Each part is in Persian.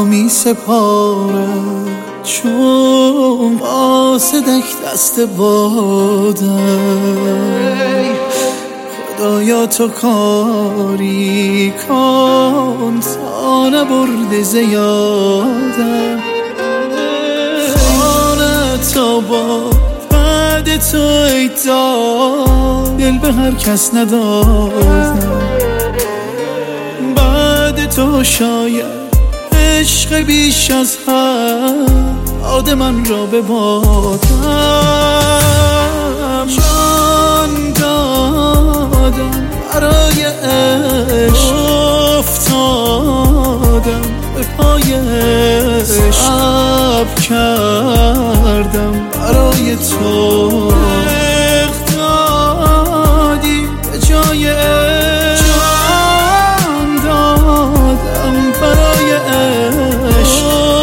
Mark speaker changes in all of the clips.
Speaker 1: می سپارم، چون قاصدک دست بادم. خدایا تو کاری کن تا نبرده زیادم. خانه تا با بعد تو ای داد، دل به هر کس ندادم. بعد تو شاید عشق بیش از حد من را ببادم. جان دادم برای عشق، افتادم به پای عشق، صبر کردم برای تو. اقتدادی به جای عشق، جان دادم برای عشق،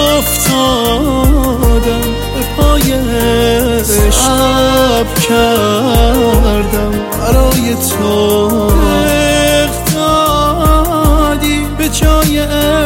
Speaker 1: افتادم به پای عشق، صبر کردم برای تو. اقتدادی به جای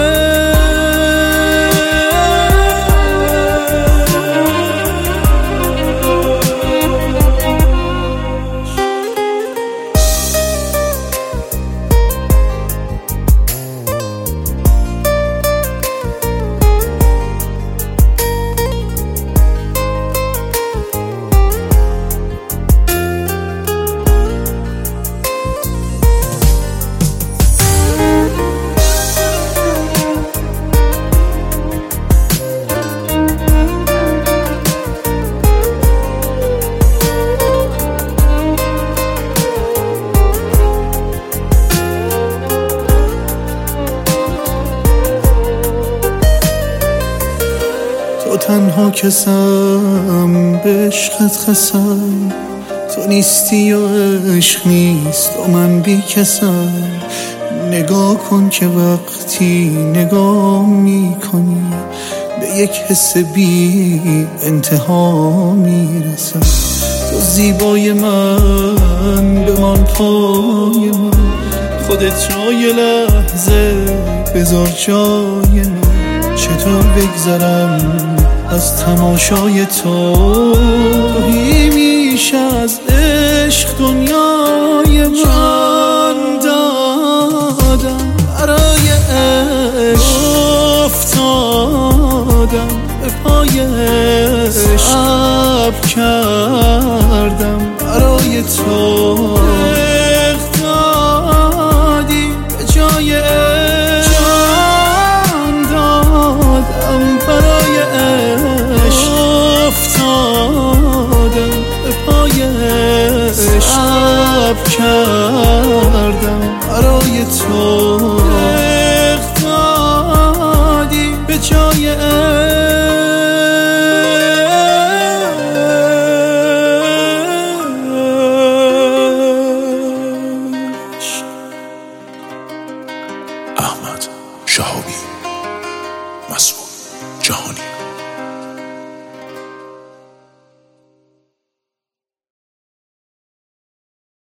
Speaker 1: تو تنها کسم به عشقت خسم. تو نیستی و عشق نیست و من بی کسم. نگاه کن که وقتی نگاه می کنی به یک حس بی انتها می رسم. تو زیبای من بمان پای من، خودت جای لحظه بذار جای من. چطور بگذرم از تماشای تو؟ تویی میشه از عشق دنیای من. جان دادم برای عشق، افتادم به پای عشق، صبر کردم برای تو.